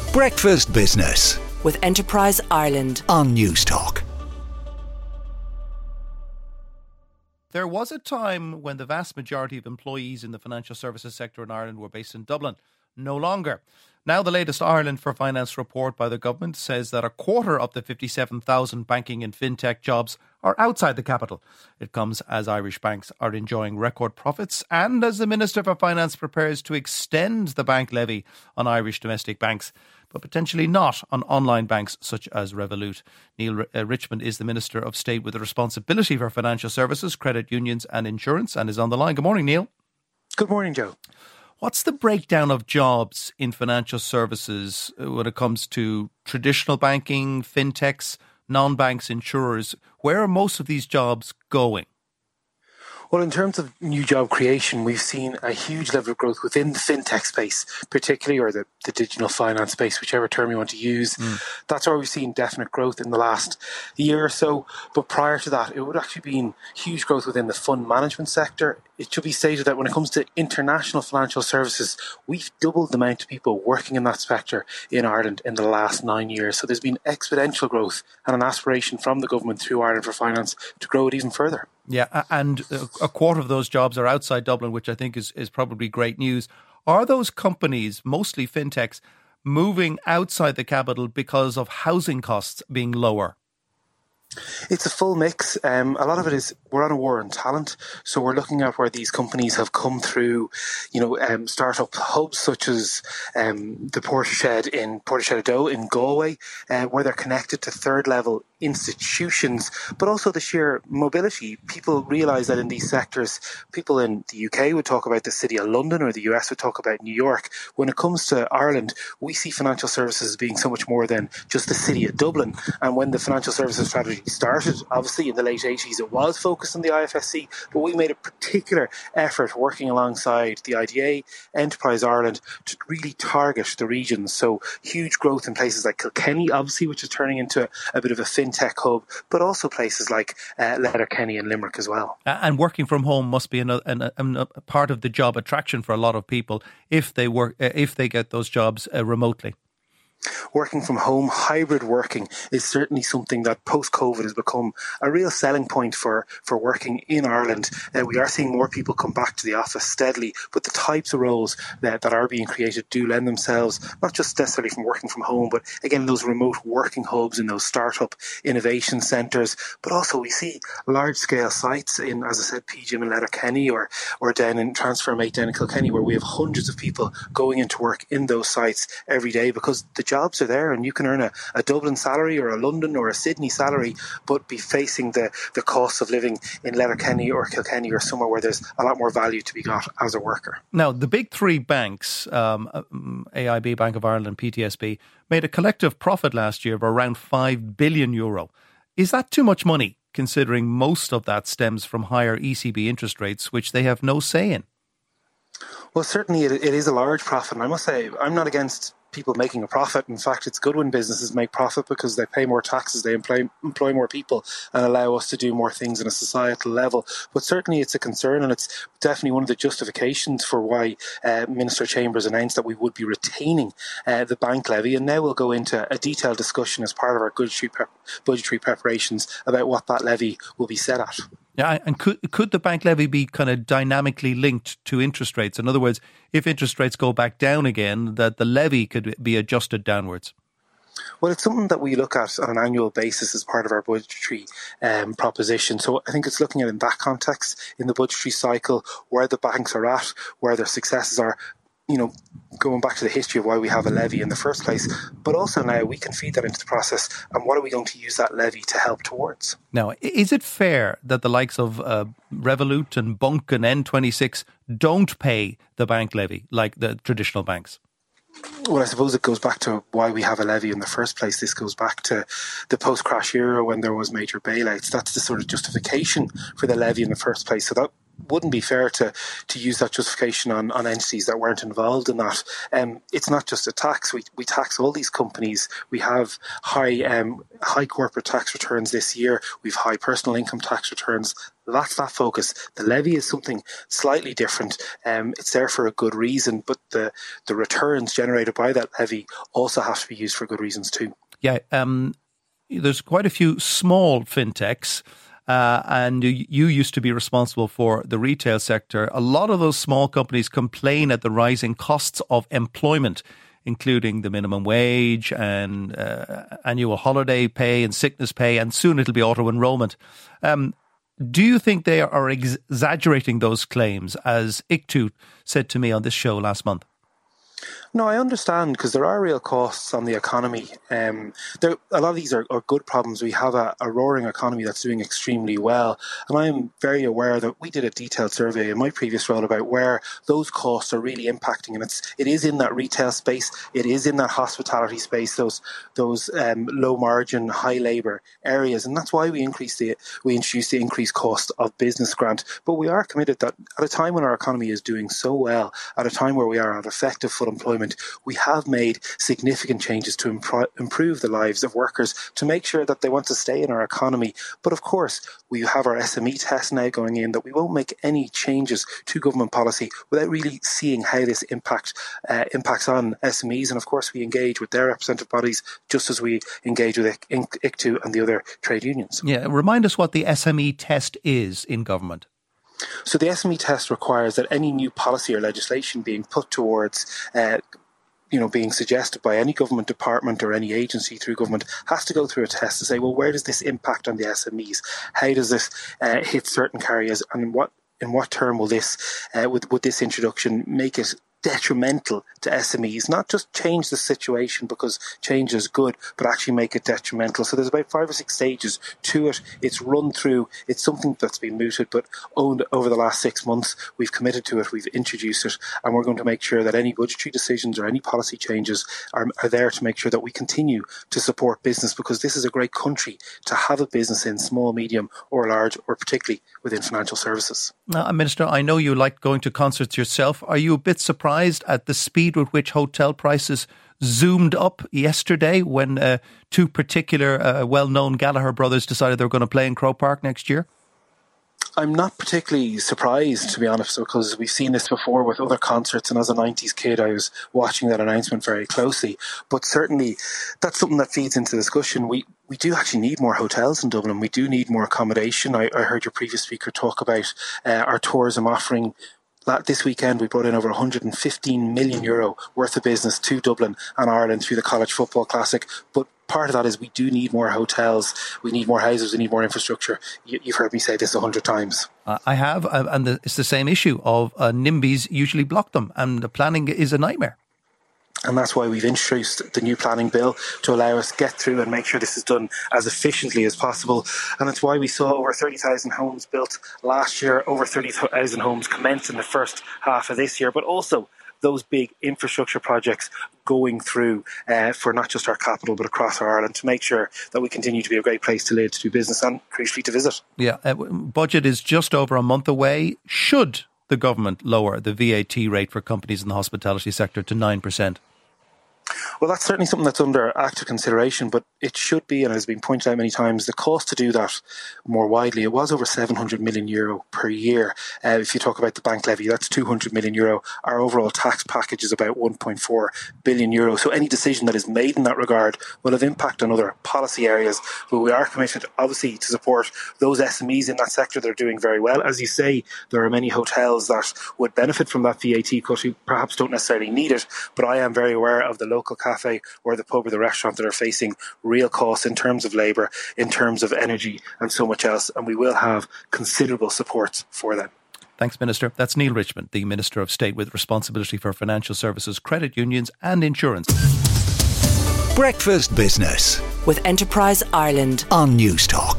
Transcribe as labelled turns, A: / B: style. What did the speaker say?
A: Breakfast Business
B: with Enterprise Ireland
A: on Newstalk.
C: There was a time when the vast majority of employees in the financial services sector in Ireland were based in Dublin. No longer. Now the latest Ireland for Finance report by the government says that a quarter of the 57,000 banking and fintech jobs are outside the capital. It comes as Irish banks are enjoying record profits and as the Minister for Finance prepares to extend the bank levy on Irish domestic banks, but potentially not on online banks such as Revolut. Neil Richmond is the Minister of State with the responsibility for financial services, credit unions and insurance and is on the line. Good morning, Neil.
D: Good morning, Joe.
C: What's the breakdown of jobs in financial services when it comes to traditional banking, fintechs, non-banks, insurers? Where are most of these jobs going?
D: Well, in terms of new job creation, we've seen a huge level of growth within the fintech space, particularly, or the digital finance space, whichever term you want to use. That's where we've seen definite growth in the last year or so. But prior to that, it would actually been huge growth within the fund management sector. It should be stated that when it comes to international financial services, we've doubled the amount of people working in that sector in Ireland in the last 9 years. So there's been exponential growth and an aspiration from the government through Ireland for Finance to grow it even further.
C: Yeah, and a quarter of those jobs are outside Dublin, which I think is probably great news. Are those companies, mostly fintechs, moving outside the capital because of housing costs being lower?
D: It's a full mix. A lot of it is we're on a war on talent, so we're looking at where these companies have come through, startup hubs such as the Portishead in Portishead Doe in Galway, where they're connected to third level institutions, but also the sheer mobility. People realise that in these sectors, people in the UK would talk about the City of London or the US would talk about New York. When it comes to Ireland, we see financial services being so much more than just the City of Dublin. And when the financial services strategy started, obviously in the late 80s, it was focused on the IFSC, but we made a particular effort working alongside the IDA, Enterprise Ireland, to really target the regions. So huge growth in places like Kilkenny, obviously, which is turning into a bit of a fintech hub, but also places like Letterkenny and Limerick as well.
C: And working from home must be a part of the job attraction for a lot of people if they get those jobs remotely.
D: Working from home, hybrid working is certainly something that post-COVID has become a real selling point for working in Ireland. We are seeing more people come back to the office steadily, but the types of roles that are being created do lend themselves, not just necessarily from working from home, but again, those remote working hubs in those startup innovation centres. But also we see large-scale sites in, as I said, PGIM in Letterkenny or down in Transfermate down in Kilkenny, where we have hundreds of people going into work in those sites every day because the jobs are there and you can earn a Dublin salary or a London or a Sydney salary, but be facing the cost of living in Letterkenny or Kilkenny or somewhere where there's a lot more value to be got as a worker.
C: Now, the big three banks, AIB, Bank of Ireland and PTSB, made a collective profit last year of around €5 billion. Is that too much money, considering most of that stems from higher ECB interest rates, which they have no say in?
D: Well, certainly it is a large profit. And I must say, I'm not against people making a profit. In fact, it's good when businesses make profit because they pay more taxes, they employ more people and allow us to do more things on a societal level. But certainly it's a concern, and it's definitely one of the justifications for why Minister Chambers announced that we would be retaining the bank levy. And now we'll go into a detailed discussion as part of our budgetary preparations about what that levy will be set at.
C: Yeah, and could the bank levy be kind of dynamically linked to interest rates? In other words, if interest rates go back down again, that the levy could be adjusted downwards?
D: Well, it's something that we look at on an annual basis as part of our budgetary proposition. So I think it's looking at in that context, in the budgetary cycle, where the banks are at, where their successes are, going back to the history of why we have a levy in the first place, but also now we can feed that into the process. And what are we going to use that levy to help towards?
C: Now, is it fair that the likes of Revolut and Bunk and N26 don't pay the bank levy like the traditional banks?
D: Well, I suppose it goes back to why we have a levy in the first place. This goes back to the post-crash era when there was major bailouts. That's the sort of justification for the levy in the first place. So that wouldn't be fair to use that justification on entities that weren't involved in that. It's not just a tax. We tax all these companies. We have high corporate tax returns this year. We've high personal income tax returns. That's that focus. The levy is something slightly different. It's there for a good reason, but the returns generated by that levy also have to be used for good reasons too. Yeah,
C: there's quite a few small fintechs, and you used to be responsible for the retail sector. A lot of those small companies complain at the rising costs of employment, including the minimum wage and annual holiday pay and sickness pay, and soon it'll be auto-enrollment. Do you think they are exaggerating those claims, as ICTU said to me on this show last month?
D: No, I understand, because there are real costs on the economy. A lot of these are good problems. We have a roaring economy that's doing extremely well. And I am very aware that we did a detailed survey in my previous role about where those costs are really impacting. And it is in that retail space. It is in that hospitality space, those low margin, high labour areas. And that's why we introduced the increased cost of business grant. But we are committed that at a time when our economy is doing so well, at a time where we are at effective full employment, we have made significant changes to improve the lives of workers, to make sure that they want to stay in our economy. But of course, we have our SME test now going in, that we won't make any changes to government policy without really seeing how this impacts on SMEs. And of course, we engage with their representative bodies just as we engage with ICTU and the other trade unions.
C: Yeah, remind us what the SME test is in government.
D: So the SME test requires that any new policy or legislation being put towards being suggested by any government department or any agency through government has to go through a test to say, well, where does this impact on the SMEs? How does this hit certain areas? And in what term will this, would this introduction make it detrimental to SMEs? Not just change the situation because change is good, but actually make it detrimental. So there's about 5 or 6 stages to it. It's run through. It's something that's been mooted, but over the last 6 months, we've committed to it. We've introduced it, and we're going to make sure that any budgetary decisions or any policy changes are there to make sure that we continue to support business, because this is a great country to have a business in, small, medium or large, or particularly within financial services.
C: Now, Minister, I know you like going to concerts yourself. Are you a bit surprised at the speed with which hotel prices zoomed up yesterday when 2 particular well-known Gallagher brothers decided they were going to play in Croke Park next year?
D: I'm not particularly surprised, to be honest, because we've seen this before with other concerts, and as a 90s kid I was watching that announcement very closely. But certainly that's something that feeds into the discussion. We do actually need more hotels in Dublin. We do need more accommodation. I heard your previous speaker talk about our tourism offering. This weekend we brought in over €115 million worth of business to Dublin and Ireland through the College Football Classic. But part of that is we do need more hotels, we need more houses, we need more infrastructure. You've heard me say this 100 times.
C: I have, and it's the same issue of NIMBYs usually block them, and the planning is a nightmare.
D: And that's why we've introduced the new planning bill to allow us to get through and make sure this is done as efficiently as possible. And that's why we saw over 30,000 homes built last year, over 30,000 homes commenced in the first half of this year, but also those big infrastructure projects going through for not just our capital but across Ireland, to make sure that we continue to be a great place to live, to do business and crucially to visit.
C: Yeah, budget is just over a month away. Should the government lower the VAT rate for companies in the hospitality sector to 9%?
D: Well, that's certainly something that's under active consideration, but it should be, and has been pointed out many times, the cost to do that more widely, it was over €700 million per year. If you talk about the bank levy, that's €200 million. Our overall tax package is about €1.4 billion. So any decision that is made in that regard will have impact on other policy areas, but we are committed, obviously, to support those SMEs in that sector that are doing very well. As you say, there are many hotels that would benefit from that VAT cut who perhaps don't necessarily need it, but I am very aware of the local cafe or the pub or the restaurant that are facing real costs in terms of labour, in terms of energy and so much else, and we will have considerable support for them.
C: Thanks, Minister. That's Neil Richmond, the Minister of State with responsibility for financial services, credit unions and insurance.
A: Breakfast Business
B: with Enterprise Ireland
A: on Newstalk.